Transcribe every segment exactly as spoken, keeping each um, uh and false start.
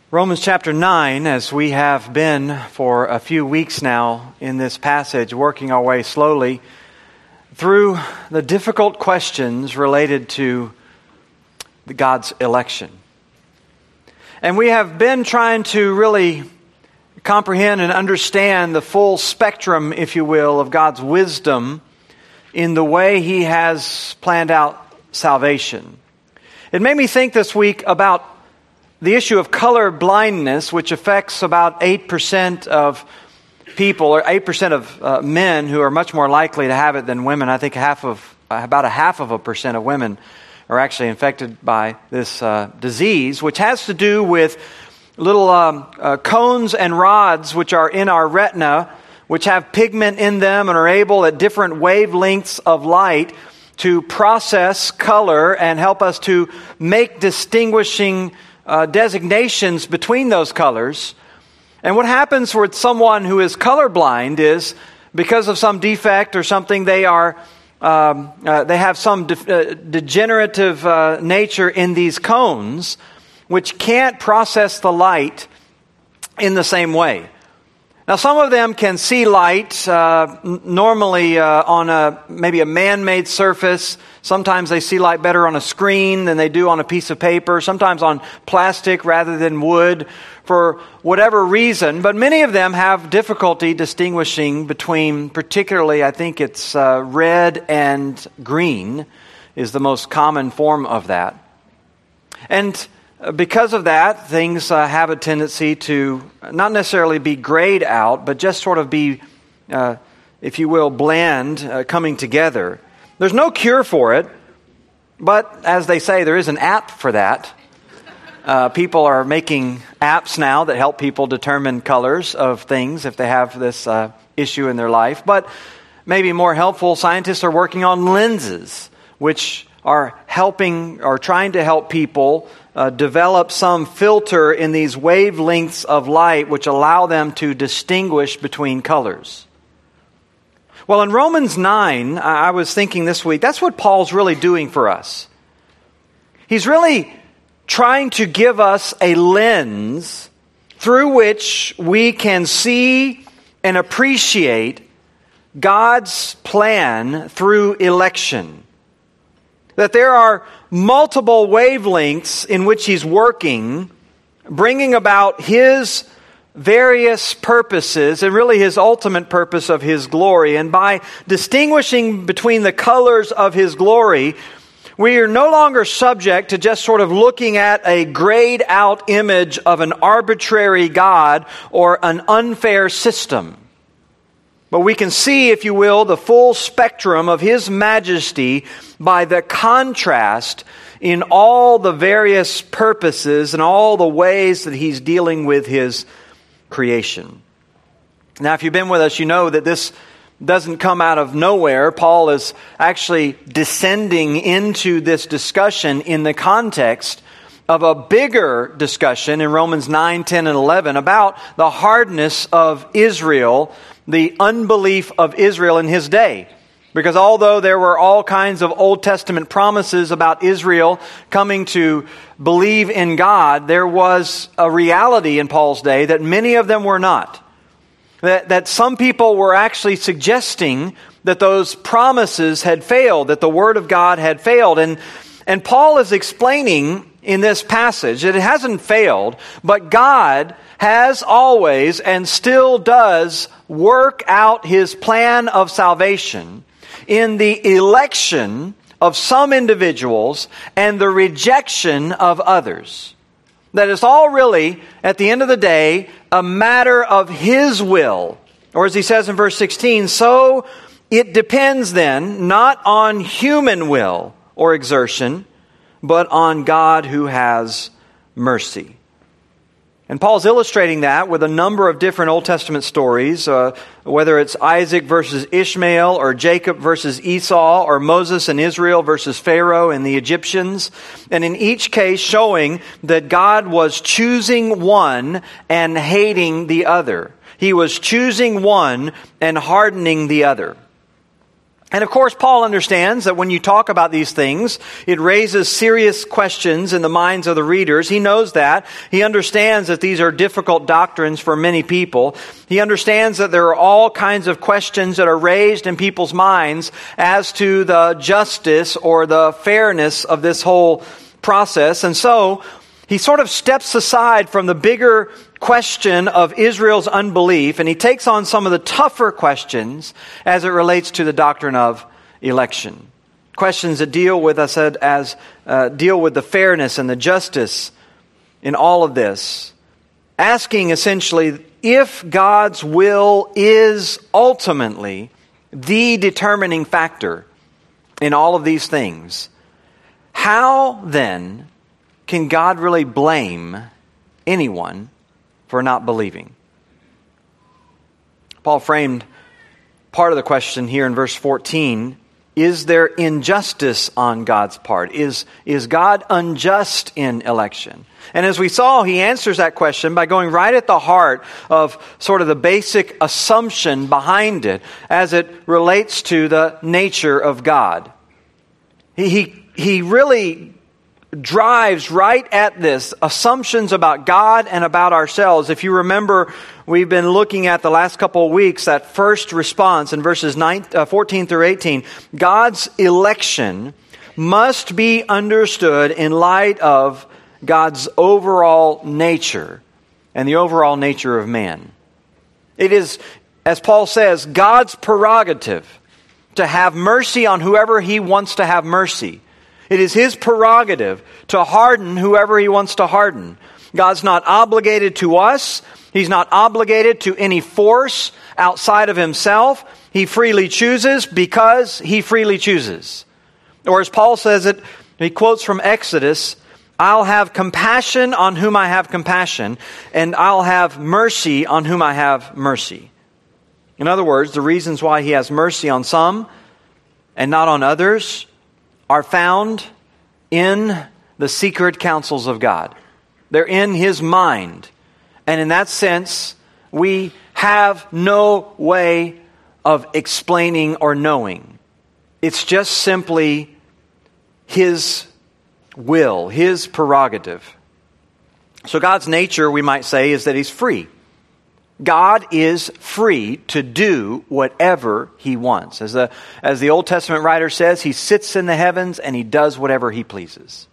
Romans chapter nine, as we have been for a few weeks now in this passage, working our way slowly through the difficult questions related to God's election. And we have been trying to really comprehend and understand the full spectrum, if you will, of God's wisdom in the way He has planned out salvation. It made me think this week about the issue of color blindness, which affects about eight percent of people, or eight percent of uh, men who are much more likely to have it than women. I think half of, uh, about a half of a percent of women are actually infected by this uh, disease, which has to do with little um, uh, cones and rods which are in our retina, which have pigment in them and are able at different wavelengths of light to process color and help us to make distinguishing Uh, designations between those colors. And what happens with someone who is colorblind is, because of some defect or something, they are um, uh, they have some de- uh, degenerative uh, nature in these cones, which can't process the light in the same way. Now, some of them can see light uh, n- normally uh, on a maybe a man-made surface. Sometimes they see light better on a screen than they do on a piece of paper. Sometimes on plastic rather than wood, for whatever reason. But many of them have difficulty distinguishing between, particularly, I think it's uh, red and green is the most common form of that. And because of that, things uh, have a tendency to not necessarily be grayed out, but just sort of be, uh, if you will, bland, uh, coming together. There's no cure for it, but as they say, there is an app for that. Uh, people are making apps now that help people determine colors of things if they have this uh, issue in their life. But maybe more helpful, scientists are working on lenses, which are helping or trying to help people uh, develop some filter in these wavelengths of light which allow them to distinguish between colors. Well, in Romans nine, I was thinking this week, that's what Paul's really doing for us. He's really trying to give us a lens through which we can see and appreciate God's plan through election. That there are multiple wavelengths in which He's working, bringing about His various purposes, and really His ultimate purpose of His glory. And by distinguishing between the colors of His glory, we are no longer subject to just sort of looking at a grayed out image of an arbitrary God or an unfair system. But we can see, if you will, the full spectrum of His majesty by the contrast in all the various purposes and all the ways that He's dealing with His creation. Now, if you've been with us, you know that this doesn't come out of nowhere. Paul is actually descending into this discussion in the context of a bigger discussion in Romans nine, ten, and eleven about the hardness of Israel, the unbelief of Israel in his day. Because although there were all kinds of Old Testament promises about Israel coming to believe in God, there was a reality in Paul's day that many of them were not. That, that some people were actually suggesting that those promises had failed, that the Word of God had failed. And, and Paul is explaining in this passage that it hasn't failed, but God has always and still does work out His plan of salvation in the election of some individuals and the rejection of others. That it's all really, at the end of the day, a matter of His will. Or as he says in verse sixteen, so it depends then not on human will or exertion, but on God who has mercy. And Paul's illustrating that with a number of different Old Testament stories, uh, whether it's Isaac versus Ishmael, or Jacob versus Esau, or Moses and Israel versus Pharaoh and the Egyptians. And in each case showing that God was choosing one and hating the other. He was choosing one and hardening the other. And of course, Paul understands that when you talk about these things, it raises serious questions in the minds of the readers. He knows that. He understands that these are difficult doctrines for many people. He understands that there are all kinds of questions that are raised in people's minds as to the justice or the fairness of this whole process. And so, he sort of steps aside from the bigger question of Israel's unbelief, and he takes on some of the tougher questions as it relates to the doctrine of election. Questions that deal with, I said, as uh, deal with the fairness and the justice in all of this. Asking essentially if God's will is ultimately the determining factor in all of these things, how then can God really blame anyone for not believing? Paul framed part of the question here in verse fourteen. Is there injustice on God's part? Is, is God unjust in election? And as we saw, he answers that question by going right at the heart of sort of the basic assumption behind it as it relates to the nature of God. He, he, he really drives right at this, assumptions about God and about ourselves. If you remember, we've been looking at the last couple of weeks, that first response in verses nine, uh, fourteen through eighteen. God's election must be understood in light of God's overall nature and the overall nature of man. It is, as Paul says, God's prerogative to have mercy on whoever he wants to have mercy. It is his prerogative to harden whoever he wants to harden. God's not obligated to us. He's not obligated to any force outside of himself. He freely chooses because he freely chooses. Or as Paul says it, he quotes from Exodus, I'll have compassion on whom I have compassion, and I'll have mercy on whom I have mercy. In other words, the reasons why he has mercy on some and not on others are found in the secret counsels of God. They're in his mind. And in that sense, we have no way of explaining or knowing. It's just simply his will, his prerogative. So God's nature, we might say, is that he's free. God is free to do whatever he wants. As the, as the Old Testament writer says, he sits in the heavens and he does whatever he pleases.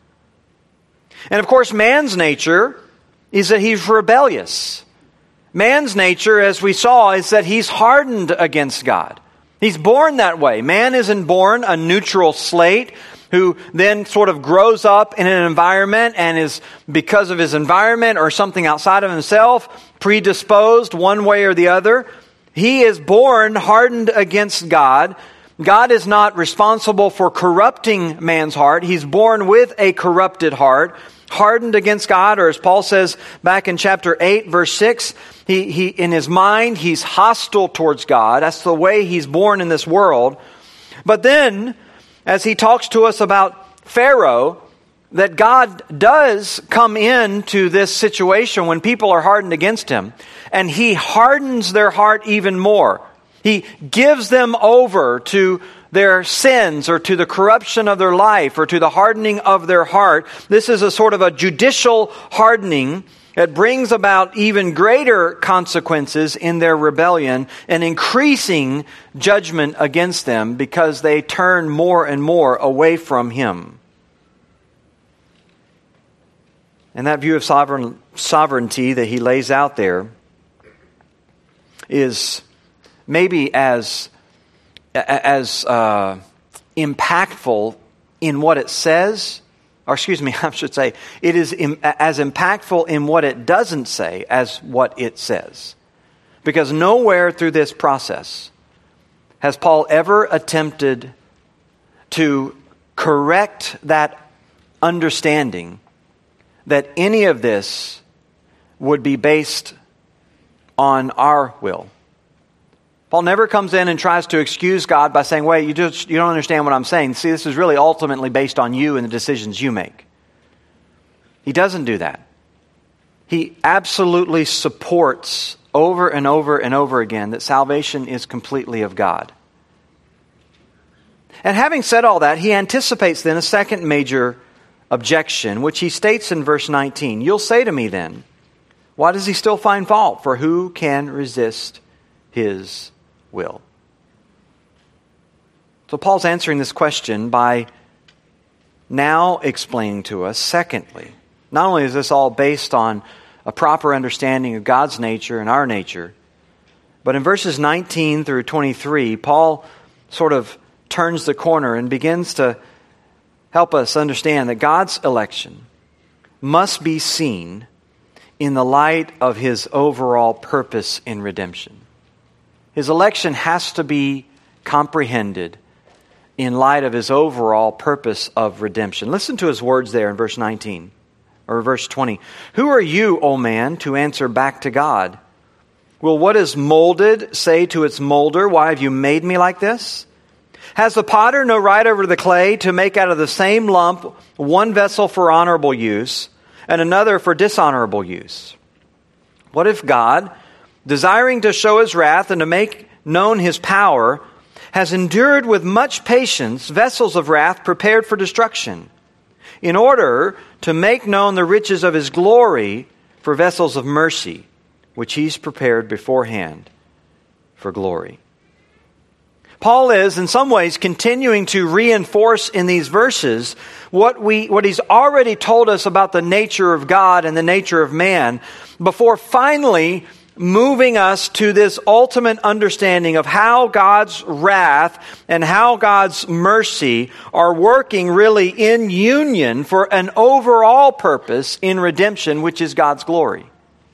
And of course, man's nature is that he's rebellious. Man's nature, as we saw, is that he's hardened against God. He's born that way. Man isn't born a neutral slate who then sort of grows up in an environment and is, because of his environment or something outside of himself, predisposed one way or the other. He is born hardened against God. God is not responsible for corrupting man's heart. He's born with a corrupted heart, hardened against God, or as Paul says back in chapter eight, verse six, he, he in his mind, he's hostile towards God. That's the way he's born in this world. But then, as he talks to us about Pharaoh, that God does come into this situation when people are hardened against him, and he hardens their heart even more. He gives them over to their sins or to the corruption of their life or to the hardening of their heart. This is a sort of a judicial hardening that brings about even greater consequences in their rebellion and increasing judgment against them because they turn more and more away from him. And that view of sovereign, sovereignty that he lays out there is maybe as, as uh, impactful in what it says, or excuse me, I should say, it is im- as impactful in what it doesn't say as what it says. Because nowhere through this process has Paul ever attempted to correct that understanding that any of this would be based on our will. Paul never comes in and tries to excuse God by saying, wait, you just you don't understand what I'm saying. See, this is really ultimately based on you and the decisions you make. He doesn't do that. He absolutely supports over and over and over again that salvation is completely of God. And having said all that, he anticipates then a second major objection, which he states in verse nineteen. You'll say to me then, why does he still find fault? For who can resist his will? So Paul's answering this question by now explaining to us, secondly, not only is this all based on a proper understanding of God's nature and our nature, but in verses nineteen through twenty-three, Paul sort of turns the corner and begins to help us understand that God's election must be seen in the light of His overall purpose in redemption. His election has to be comprehended in light of His overall purpose of redemption. Listen to his words there in verse nineteen, or verse twenty. Who are you, O man, to answer back to God? Will what is molded say to its molder, why have you made me like this? Has the potter no right over the clay to make out of the same lump one vessel for honorable use and another for dishonorable use? What if God, desiring to show His wrath and to make known His power, has endured with much patience vessels of wrath prepared for destruction, in order to make known the riches of His glory for vessels of mercy, which He's prepared beforehand for glory? Paul is, in some ways, continuing to reinforce in these verses what we what he's already told us about the nature of God and the nature of man, before finally moving us to this ultimate understanding of how God's wrath and how God's mercy are working really in union for an overall purpose in redemption, which is God's glory.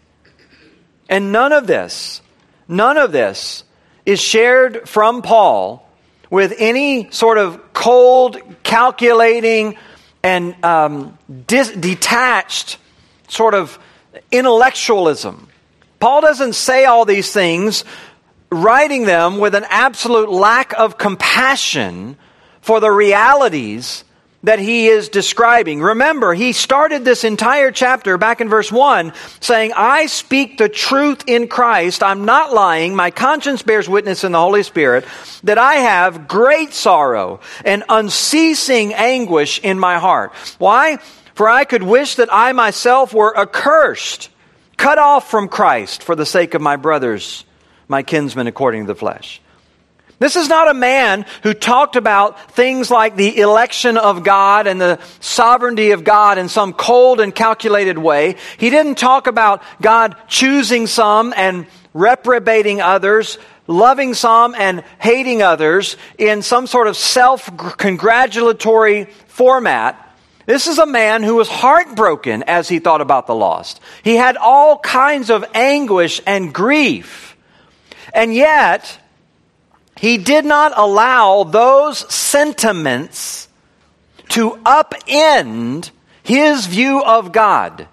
And none of this, none of this is shared from Paul with any sort of cold, calculating, and um, dis- detached sort of intellectualism. Paul doesn't say all these things, writing them with an absolute lack of compassion for the realities that he is describing. Remember, he started this entire chapter back in verse one saying, I speak the truth in Christ. I'm not lying. My conscience bears witness in the Holy Spirit that I have great sorrow and unceasing anguish in my heart. Why? For I could wish that I myself were accursed, cut off from Christ for the sake of my brothers, my kinsmen according to the flesh. This is not a man who talked about things like the election of God and the sovereignty of God in some cold and calculated way. He didn't talk about God choosing some and reprobating others, loving some and hating others in some sort of self-congratulatory format. This is a man who was heartbroken as he thought about the lost. He had all kinds of anguish and grief. And yet, he did not allow those sentiments to upend his view of God.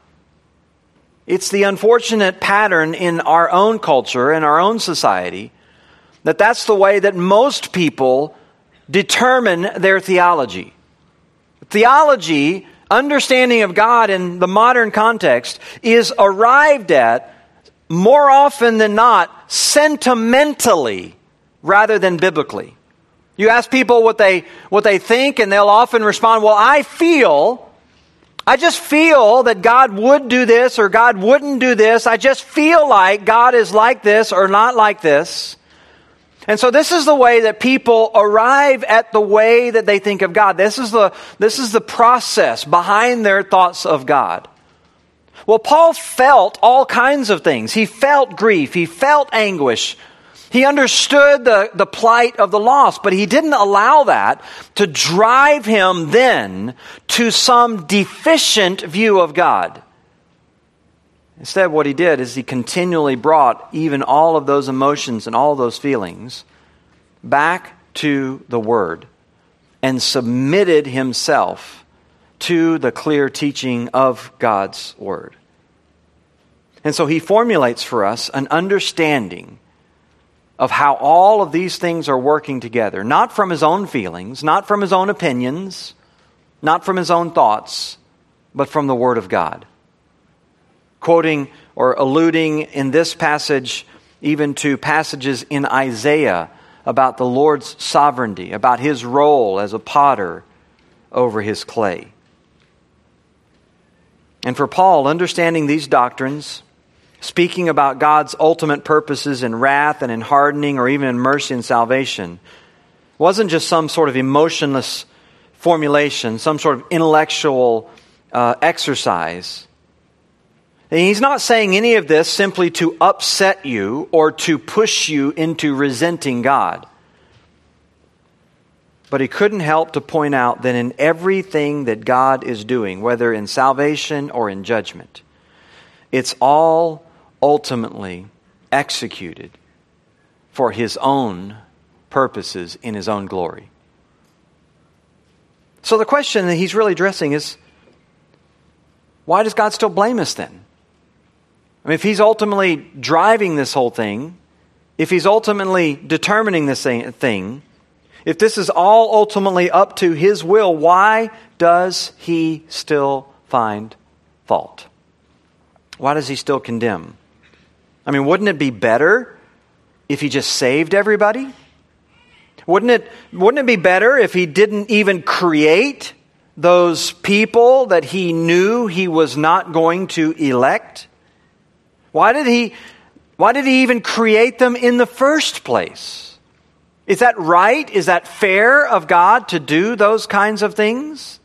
It's the unfortunate pattern in our own culture, in our own society, that that's the way that most people determine their theology. Theology, understanding of God in the modern context, is arrived at more often than not sentimentally rather than biblically. You ask people what they what they think, and they'll often respond, well, I feel, I just feel that God would do this or God wouldn't do this. I just feel like God is like this or not like this. And so this is the way that people arrive at the way that they think of God. This is the, this is the process behind their thoughts of God. Well, Paul felt all kinds of things. He felt grief. He felt anguish. He understood the, the plight of the lost, but he didn't allow that to drive him then to some deficient view of God. Instead, what he did is he continually brought even all of those emotions and all those feelings back to the Word and submitted himself to the clear teaching of God's Word. And so he formulates for us an understanding of how all of these things are working together, not from his own feelings, not from his own opinions, not from his own thoughts, but from the Word of God. Quoting or alluding in this passage even to passages in Isaiah about the Lord's sovereignty, about His role as a potter over His clay. And for Paul, understanding these doctrines, speaking about God's ultimate purposes in wrath and in hardening or even in mercy and salvation, wasn't just some sort of emotionless formulation, some sort of intellectual uh, exercise. And he's not saying any of this simply to upset you or to push you into resenting God. But he couldn't help to point out that in everything that God is doing, whether in salvation or in judgment, it's all ultimately executed for His own purposes in His own glory. So the question that he's really addressing is, why does God still blame us then? I mean, if He's ultimately driving this whole thing, if He's ultimately determining this thing, if this is all ultimately up to His will, why does He still find fault? Why does He still condemn? I mean, wouldn't it be better if He just saved everybody? Wouldn't it, wouldn't it be better if He didn't even create those people that He knew He was not going to elect? Why did He, why did He even create them in the first place? Is that right? Is that fair of God to do those kinds of things?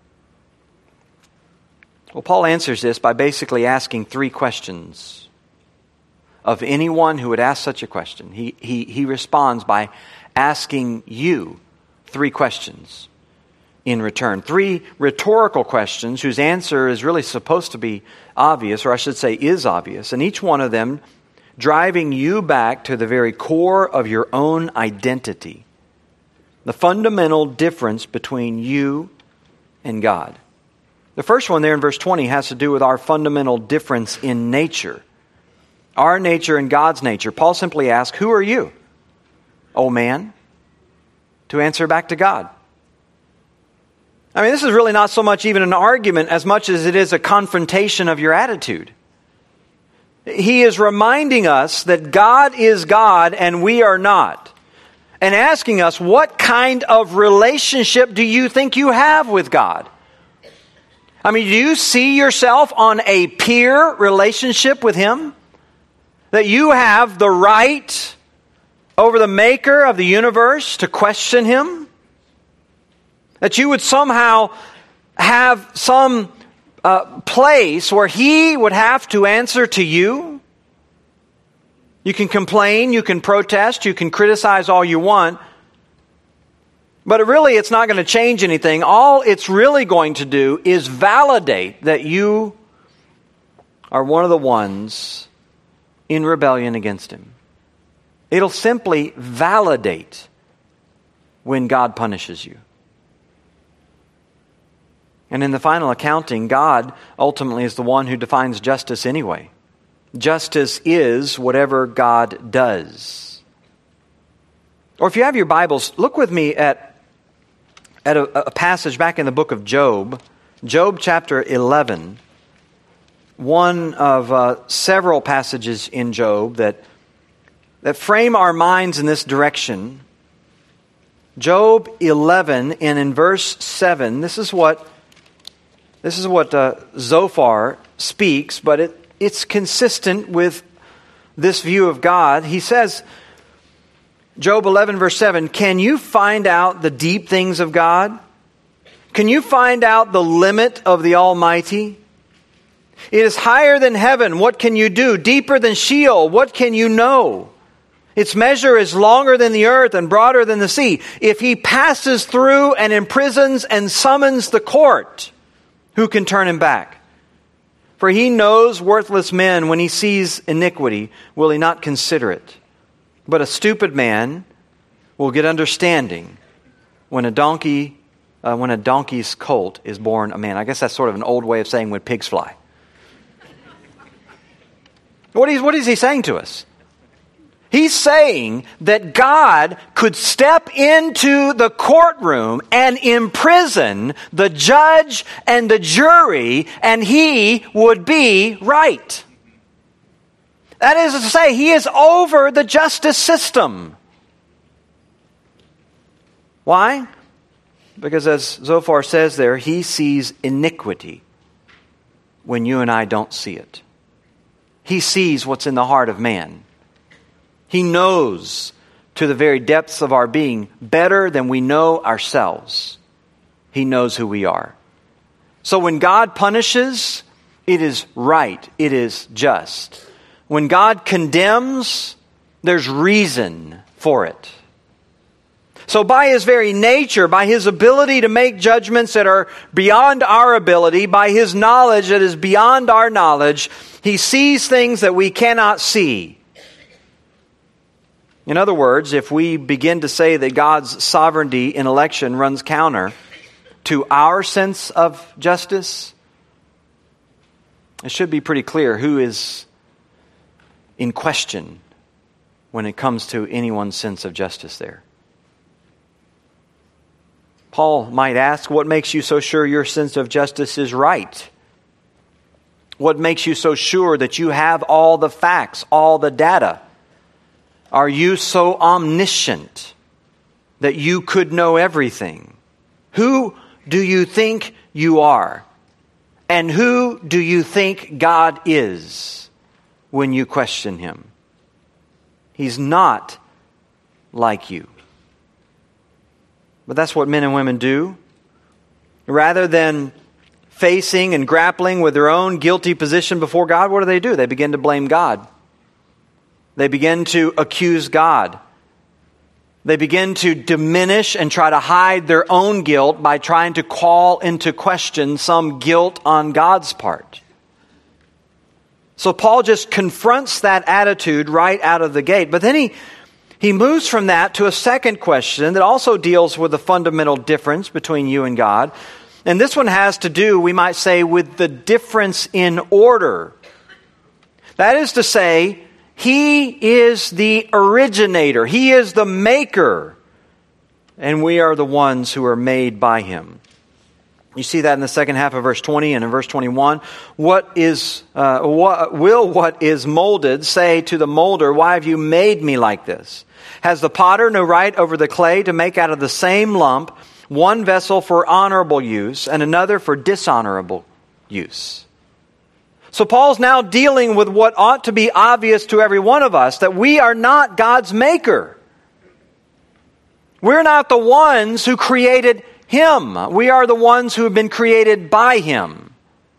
Well, Paul answers this by basically asking three questions of anyone who would ask such a question. He, he, he responds by asking you three questions in return. Three rhetorical questions whose answer is really supposed to be obvious, or I should say is obvious. And each one of them driving you back to the very core of your own identity. The fundamental difference between you and God. The first one there in verse twenty has to do with our fundamental difference in nature. Our nature and God's nature. Paul simply asks, who are you, O man? To answer back to God. I mean, this is really not so much even an argument as much as it is a confrontation of your attitude. He is reminding us that God is God and we are not. And asking us, what kind of relationship do you think you have with God? I mean, do you see yourself on a peer relationship with Him? That you have the right over the maker of the universe to question Him? That you would somehow have some uh, place where He would have to answer to you? You can complain, you can protest, you can criticize all you want, but really it's not going to change anything. All it's really going to do is validate that you are one of the ones in rebellion against Him. It'll simply validate when God punishes you. And in the final accounting, God ultimately is the one who defines justice anyway. Justice is whatever God does. Or if you have your Bibles, look with me at, at a, a passage back in the book of Job. Job chapter eleven. One of uh, several passages in Job that, that frame our minds in this direction. Job eleven, and in verse seven, this is what This is what uh, Zophar speaks, but it, it's consistent with this view of God. He says, Job eleven verse seven, can you find out the deep things of God? Can you find out the limit of the Almighty? It is higher than heaven. What can you do? Deeper than Sheol. What can you know? Its measure is longer than the earth and broader than the sea. If He passes through and imprisons and summons the court, who can turn Him back? For He knows worthless men. When He sees iniquity, will He not consider it? But a stupid man will get understanding when a donkey, uh, when a donkey's colt is born a man. I guess that's sort of an old way of saying when pigs fly. What is, what is he saying to us? He's saying that God could step into the courtroom and imprison the judge and the jury, and He would be right. That is to say, He is over the justice system. Why? Because as Zophar says there, he sees iniquity when you and I don't see it. He sees what's in the heart of man. He knows to the very depths of our being better than we know ourselves. He knows who we are. So when God punishes, it is right. It is just. When God condemns, there's reason for it. So by His very nature, by His ability to make judgments that are beyond our ability, by His knowledge that is beyond our knowledge, He sees things that we cannot see. In other words, if we begin to say that God's sovereignty in election runs counter to our sense of justice, it should be pretty clear who is in question when it comes to anyone's sense of justice there. Paul might ask, what makes you so sure your sense of justice is right? What makes you so sure that you have all the facts, all the data? Are you so omniscient that you could know everything? Who do you think you are? And who do you think God is when you question Him? He's not like you. But that's what men and women do. Rather than facing and grappling with their own guilty position before God, what do they do? They begin to blame God. They begin to accuse God. They begin to diminish and try to hide their own guilt by trying to call into question some guilt on God's part. So Paul just confronts that attitude right out of the gate. But then he, he moves from that to a second question that also deals with the fundamental difference between you and God. And this one has to do, we might say, with the difference in order. That is to say, He is the originator. He is the maker. And we are the ones who are made by Him. You see that in the second half of verse twenty and in verse twenty-one. What is, uh, what, will what is molded say to the molder, why have you made me like this? Has the potter no right over the clay to make out of the same lump one vessel for honorable use and another for dishonorable use? So Paul's now dealing with what ought to be obvious to every one of us, that we are not God's maker. We're not the ones who created Him. We are the ones who have been created by Him.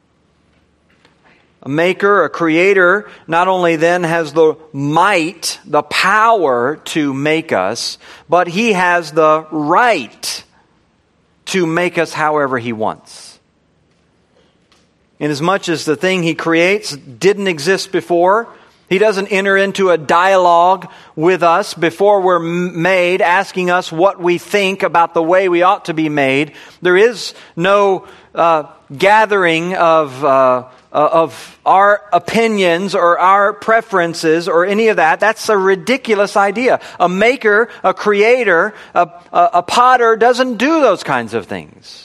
A maker, a creator, not only then has the might, the power to make us, but He has the right to make us however He wants. Inasmuch as the thing He creates didn't exist before, He doesn't enter into a dialogue with us before we're made, asking us what we think about the way we ought to be made. There is no uh, gathering of uh, of our opinions or our preferences or any of that. That's a ridiculous idea. A maker, a creator, a, a, a potter doesn't do those kinds of things.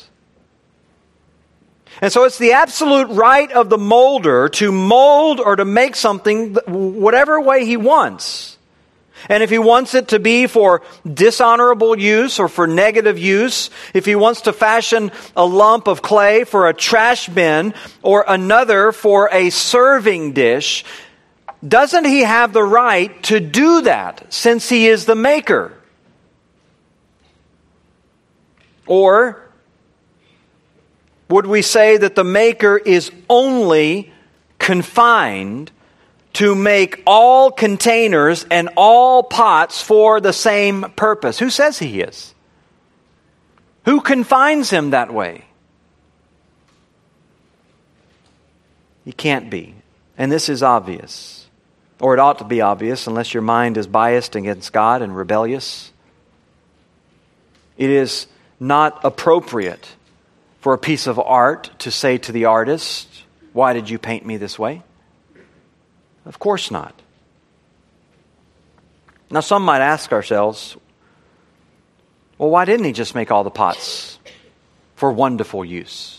And so it's the absolute right of the molder to mold or to make something whatever way he wants. And if he wants it to be for dishonorable use or for negative use, if he wants to fashion a lump of clay for a trash bin or another for a serving dish, doesn't he have the right to do that since he is the maker? Or would we say that the maker is only confined to make all containers and all pots for the same purpose? Who says he is? Who confines him that way? He can't be. And this is obvious. Or it ought to be obvious unless your mind is biased against God and rebellious. It is not appropriate for a piece of art to say to the artist, why did you paint me this way? Of course not. Now some might ask ourselves, well, why didn't He just make all the pots for wonderful use?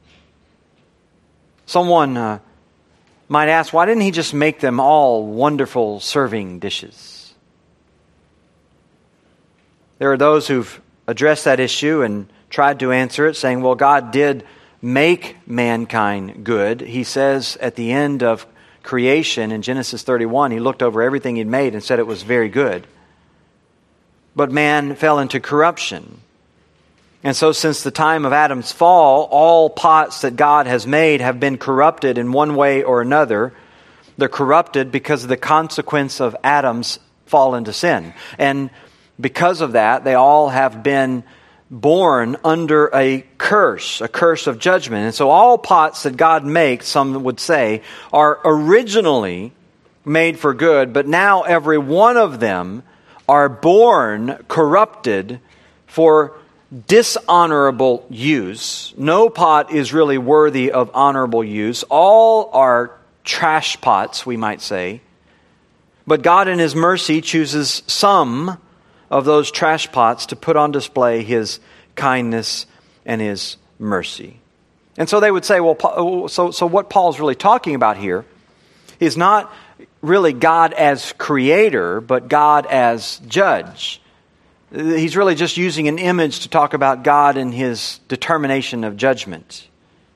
Someone uh, might ask, why didn't He just make them all wonderful serving dishes? There are those who've addressed that issue and tried to answer it, saying, well, God did make mankind good. He says at the end of creation in Genesis thirty-one, He looked over everything He'd made and said it was very good. But man fell into corruption. And so since the time of Adam's fall, all pots that God has made have been corrupted in one way or another. They're corrupted because of the consequence of Adam's fall into sin. And because of that, they all have been born under a curse, a curse of judgment. And so all pots that God makes, some would say, are originally made for good, but now every one of them are born corrupted for dishonorable use. No pot is really worthy of honorable use. All are trash pots, we might say. But God in His mercy chooses some of those trash pots to put on display His kindness and His mercy. And so they would say, well, so, so what Paul's really talking about here is not really God as creator, but God as judge. He's really just using an image to talk about God and His determination of judgment.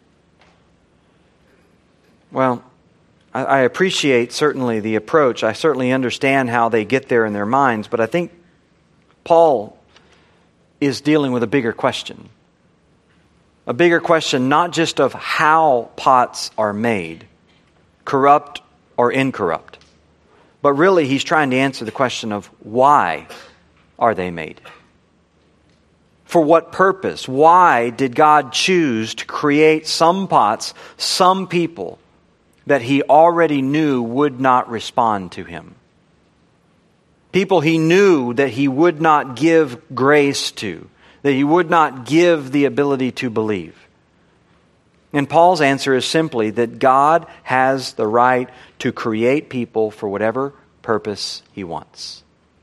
Well, I, I appreciate certainly the approach. I certainly understand how they get there in their minds, but I think Paul is dealing with a bigger question. A bigger question not just of how pots are made, corrupt or incorrupt, but really he's trying to answer the question of why are they made? For what purpose? Why did God choose to create some pots, some people that He already knew would not respond to Him? People He knew that He would not give grace to, that He would not give the ability to believe. And Paul's answer is simply that God has the right to create people for whatever purpose He wants.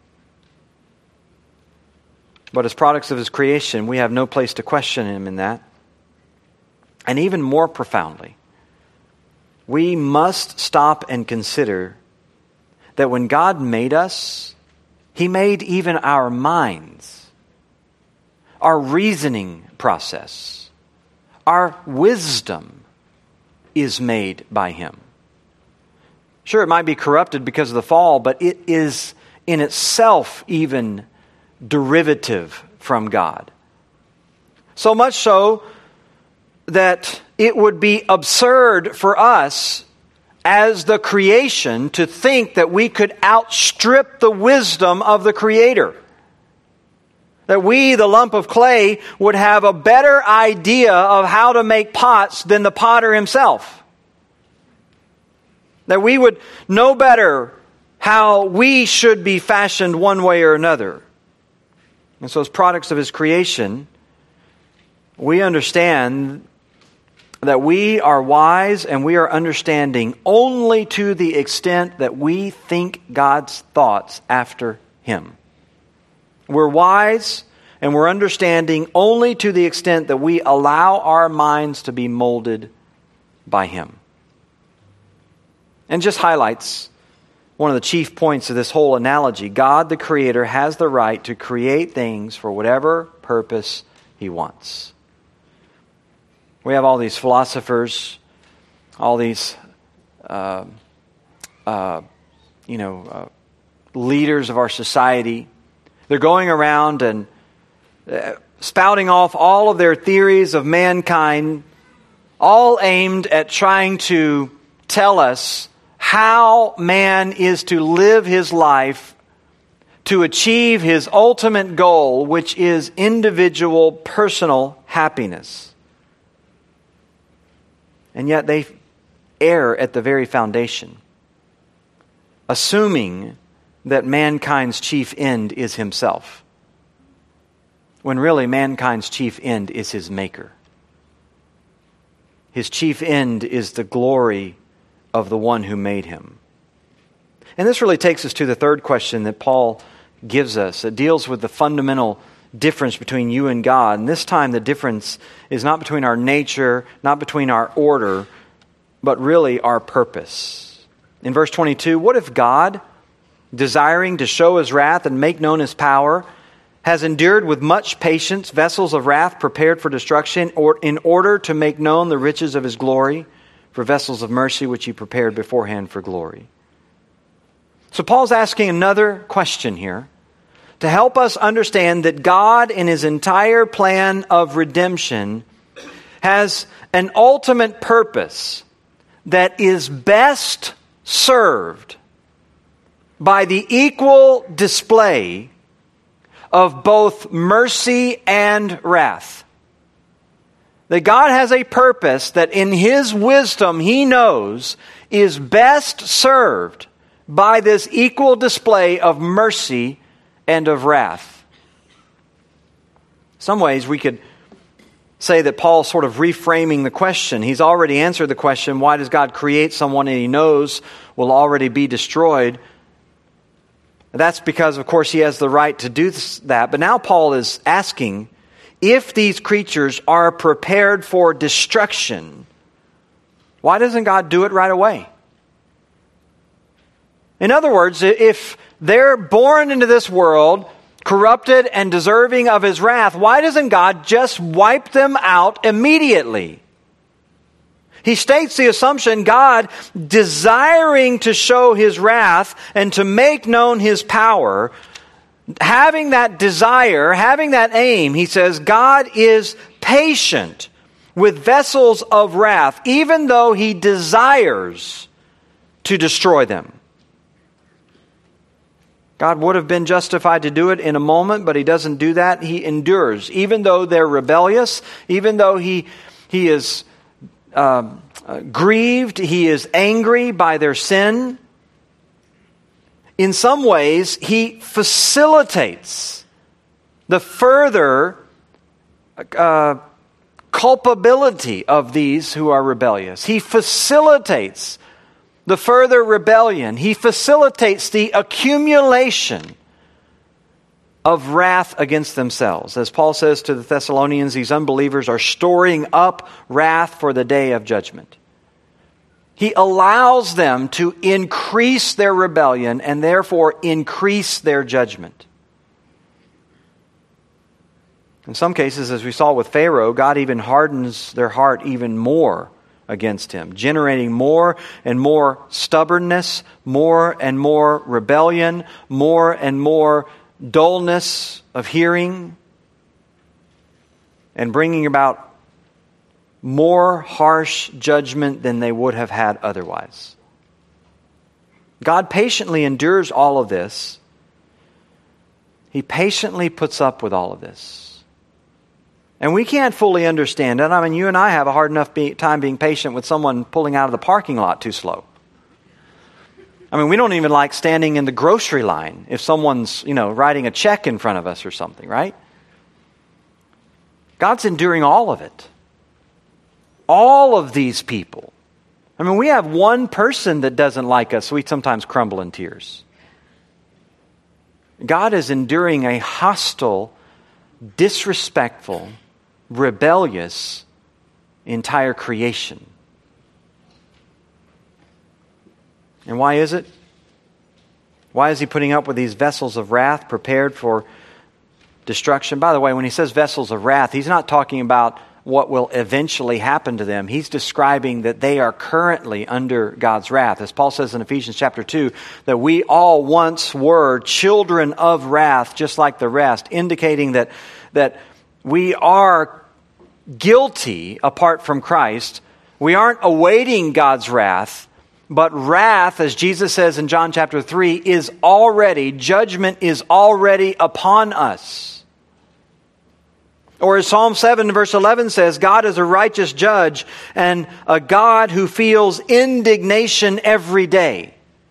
But as products of His creation, we have no place to question Him in that. And even more profoundly, we must stop and consider that when God made us, He made even our minds, our reasoning process, our wisdom is made by Him. Sure, it might be corrupted because of the fall, but it is in itself even derivative from God. So much so that it would be absurd for us as the creation to think that we could outstrip the wisdom of the Creator. That we, the lump of clay, would have a better idea of how to make pots than the potter himself. That we would know better how we should be fashioned one way or another. And so as products of His creation, we understand that we are wise and we are understanding only to the extent that we think God's thoughts after Him. We're wise and we're understanding only to the extent that we allow our minds to be molded by Him. And just highlights one of the chief points of this whole analogy. God, the Creator, has the right to create things for whatever purpose He wants. We have all these philosophers, all these, uh, uh, you know, uh, leaders of our society. They're going around and uh, spouting off all of their theories of mankind, all aimed at trying to tell us how man is to live his life to achieve his ultimate goal, which is individual, personal happiness. And yet they err at the very foundation, assuming that mankind's chief end is himself, when really mankind's chief end is his Maker. His chief end is the glory of the one who made him. And this really takes us to the third question that Paul gives us. It deals with the fundamental difference between you and God. And this time the difference is not between our nature, not between our order, but really our purpose. In verse twenty-two, what if God, desiring to show His wrath and make known His power, has endured with much patience vessels of wrath prepared for destruction, or in order to make known the riches of his glory, for vessels of mercy which he prepared beforehand for glory. So Paul's asking another question here to help us understand that God, in his entire plan of redemption, has an ultimate purpose that is best served by the equal display of both mercy and wrath. That God has a purpose that in his wisdom he knows is best served by this equal display of mercy and of wrath. In some ways we could say that Paul's sort of reframing the question. He's already answered the question, why does God create someone and he knows will already be destroyed? That's because, of course, he has the right to do that. But now Paul is asking, if these creatures are prepared for destruction, why doesn't God do it right away? In other words, if they're born into this world corrupted and deserving of his wrath, why doesn't God just wipe them out immediately? He states the assumption, God, desiring to show his wrath and to make known his power, having that desire, having that aim, he says, God is patient with vessels of wrath, even though he desires to destroy them. God would have been justified to do it in a moment, but he doesn't do that. He endures, even though they're rebellious, even though he he is um, uh, grieved, he is angry by their sin. In some ways, he facilitates the further uh, culpability of these who are rebellious. He facilitates the further rebellion. He facilitates the accumulation of wrath against themselves. As Paul says to the Thessalonians, these unbelievers are storing up wrath for the day of judgment. He allows them to increase their rebellion and therefore increase their judgment. In some cases, as we saw with Pharaoh, God even hardens their heart even more against him, generating more and more stubbornness, more and more rebellion, more and more dullness of hearing, and bringing about more harsh judgment than they would have had otherwise. God patiently endures all of this. He patiently puts up with all of this. And we can't fully understand it. I mean, you and I have a hard enough be- time being patient with someone pulling out of the parking lot too slow. I mean, we don't even like standing in the grocery line if someone's, you know, writing a check in front of us or something, right? God's enduring all of it. All of these people. I mean, we have one person that doesn't like us, so we sometimes crumble in tears. God is enduring a hostile, disrespectful, rebellious entire creation. And why is it? Why is he putting up with these vessels of wrath prepared for destruction? By the way, when he says vessels of wrath, he's not talking about what will eventually happen to them. He's describing that they are currently under God's wrath. As Paul says in Ephesians chapter two, that we all once were children of wrath, just like the rest, indicating that, that we are guilty apart from Christ. We aren't awaiting God's wrath, but wrath, as Jesus says in John chapter three, is already, judgment is already upon us. Or as Psalm seven verse eleven says, God is a righteous judge and a God who feels indignation every day.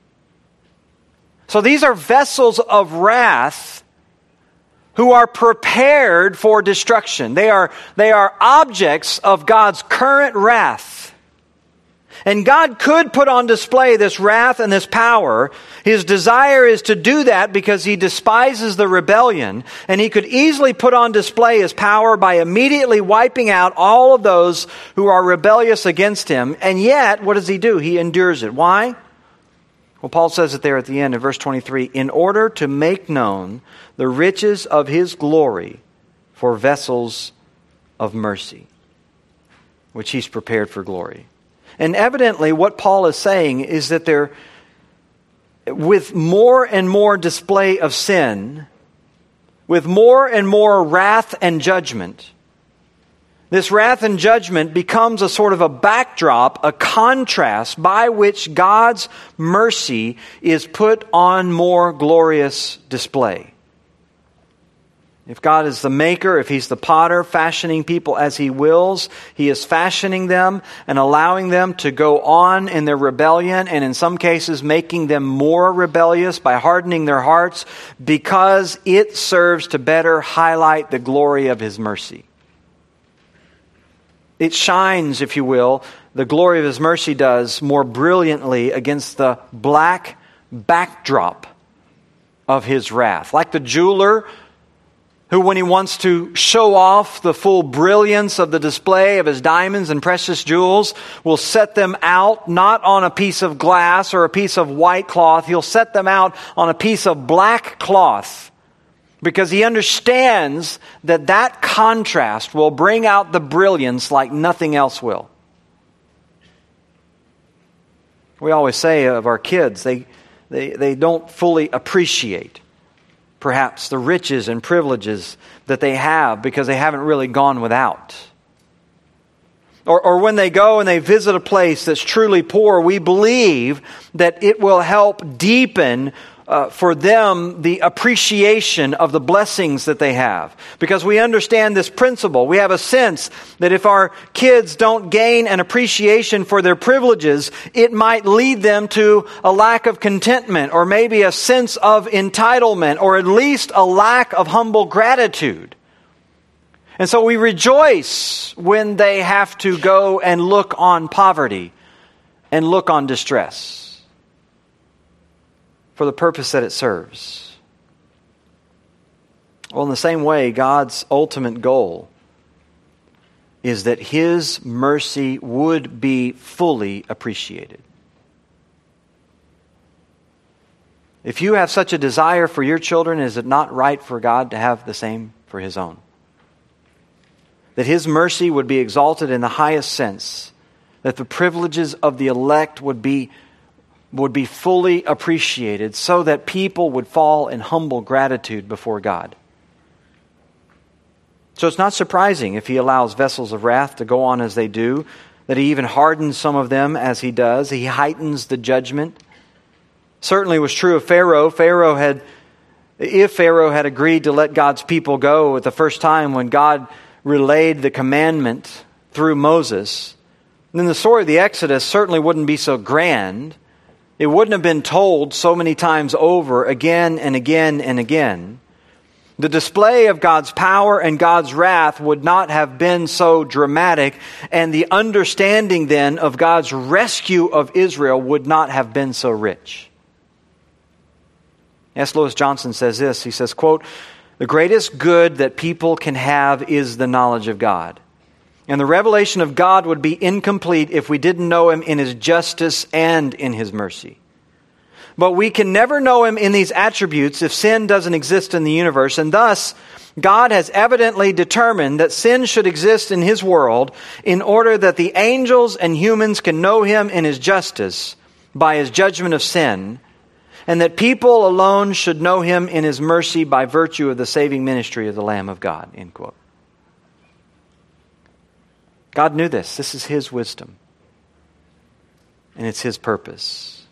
So these are vessels of wrath who are prepared for destruction. They are, they are objects of God's current wrath. And God could put on display this wrath and this power. His desire is to do that because he despises the rebellion. And he could easily put on display his power by immediately wiping out all of those who are rebellious against him. And yet, what does he do? He endures it. Why? Well, Paul says it there at the end in verse twenty-three, in order to make known the riches of His glory for vessels of mercy, which He's prepared for glory. And evidently what Paul is saying is that there, with more and more display of sin, with more and more wrath and judgment, this wrath and judgment becomes a sort of a backdrop, a contrast by which God's mercy is put on more glorious display. If God is the maker, if He's the potter, fashioning people as He wills, He is fashioning them and allowing them to go on in their rebellion, and in some cases making them more rebellious by hardening their hearts, because it serves to better highlight the glory of His mercy. It shines, if you will, the glory of His mercy does more brilliantly against the black backdrop of His wrath. Like the jeweler who, when he wants to show off the full brilliance of the display of his diamonds and precious jewels, will set them out not on a piece of glass or a piece of white cloth. He'll set them out on a piece of black cloth, because he understands that that contrast will bring out the brilliance like nothing else will. We always say of our kids, they, they, they don't fully appreciate perhaps the riches and privileges that they have because they haven't really gone without. Or, or when they go and they visit a place that's truly poor, we believe that it will help deepen Uh, for them the appreciation of the blessings that they have. Because we understand this principle. We have a sense that if our kids don't gain an appreciation for their privileges, it might lead them to a lack of contentment, or maybe a sense of entitlement, or at least a lack of humble gratitude. And so we rejoice when they have to go and look on poverty and look on distress, for the purpose that it serves. Well, in the same way, God's ultimate goal is that His mercy would be fully appreciated. If you have such a desire for your children, is it not right for God to have the same for His own? That His mercy would be exalted in the highest sense, that the privileges of the elect would be would be fully appreciated, so that people would fall in humble gratitude before God. So it's not surprising if He allows vessels of wrath to go on as they do, that He even hardens some of them as He does. He heightens the judgment. Certainly was true of Pharaoh. Pharaoh had, if Pharaoh had agreed to let God's people go at the first time when God relayed the commandment through Moses, then the story of the Exodus certainly wouldn't be so grand. It wouldn't have been told so many times over, again and again and again. The display of God's power and God's wrath would not have been so dramatic, and the understanding then of God's rescue of Israel would not have been so rich. S. Lewis Johnson says this, he says, quote, "The greatest good that people can have is the knowledge of God. And the revelation of God would be incomplete if we didn't know Him in His justice and in His mercy. But we can never know Him in these attributes if sin doesn't exist in the universe. And thus, God has evidently determined that sin should exist in His world in order that the angels and humans can know Him in His justice by His judgment of sin, and that people alone should know Him in His mercy by virtue of the saving ministry of the Lamb of God." End quote. God knew this. This is His wisdom. And it's His purpose.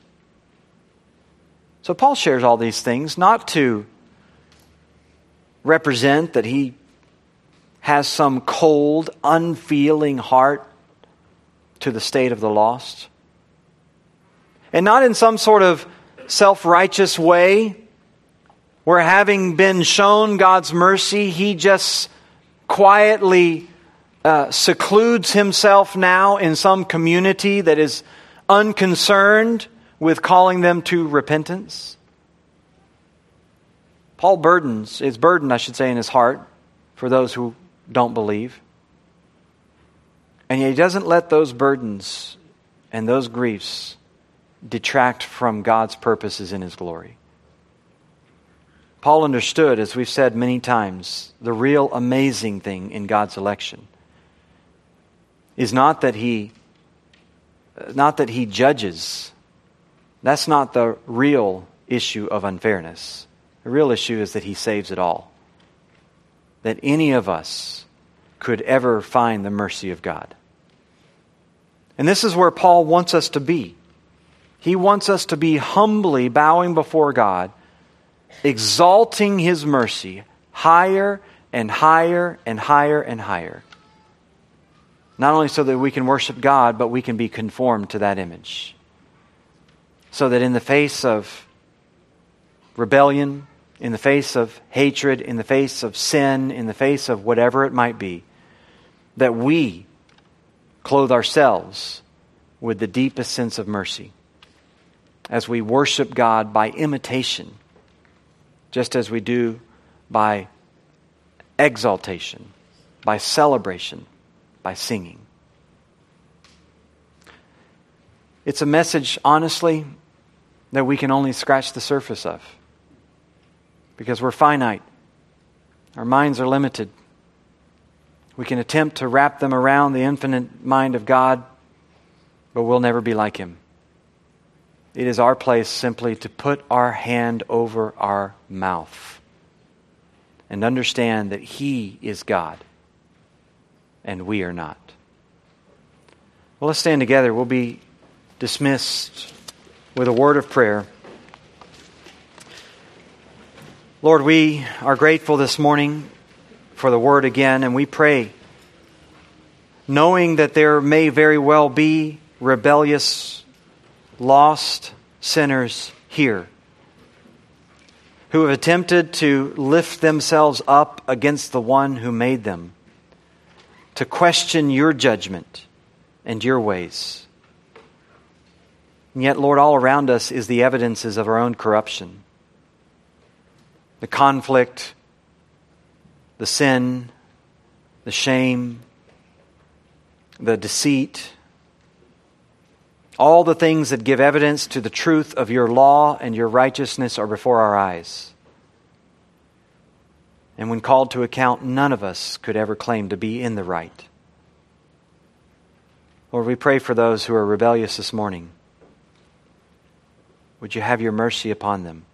So Paul shares all these things not to represent that he has some cold, unfeeling heart to the state of the lost. And not in some sort of self-righteous way where, having been shown God's mercy, he just quietly Uh, secludes himself now in some community that is unconcerned with calling them to repentance. Paul burdens, is burdened, I should say, in his heart for those who don't believe. And yet he doesn't let those burdens and those griefs detract from God's purposes in His glory. Paul understood, as we've said many times, the real amazing thing in God's election is not that He, not that He judges. That's not the real issue of unfairness. The real issue is that He saves it all. That any of us could ever find the mercy of God. And this is where Paul wants us to be. He wants us to be humbly bowing before God, exalting His mercy higher and higher and higher and higher. Not only so that we can worship God, but we can be conformed to that image. So that in the face of rebellion, in the face of hatred, in the face of sin, in the face of whatever it might be, that we clothe ourselves with the deepest sense of mercy as we worship God by imitation, just as we do by exaltation, by celebration, by singing. It's a message, honestly, that we can only scratch the surface of, because we're finite. Our minds are limited. We can attempt to wrap them around the infinite mind of God, but we'll never be like Him. It is our place simply to put our hand over our mouth and understand that He is God and we are not. Well, let's stand together. We'll be dismissed with a word of prayer. Lord, we are grateful this morning for the Word again, and we pray, knowing that there may very well be rebellious, lost sinners here who have attempted to lift themselves up against the one who made them, to question Your judgment and Your ways. And yet, Lord, all around us is the evidences of our own corruption. The conflict, the sin, the shame, the deceit, all the things that give evidence to the truth of Your law and Your righteousness are before our eyes. And when called to account, none of us could ever claim to be in the right. Lord, we pray for those who are rebellious this morning. Would You have Your mercy upon them?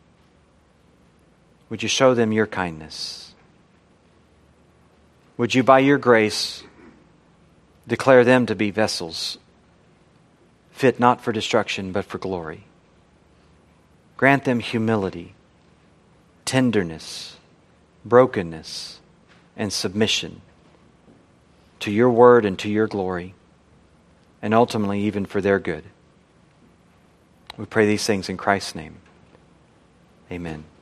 Would You show them Your kindness? Would You, by Your grace, declare them to be vessels fit not for destruction, but for glory. Grant them humility, tenderness, brokenness, and submission to Your word and to Your glory, and ultimately even for their good. We pray these things in Christ's name. Amen.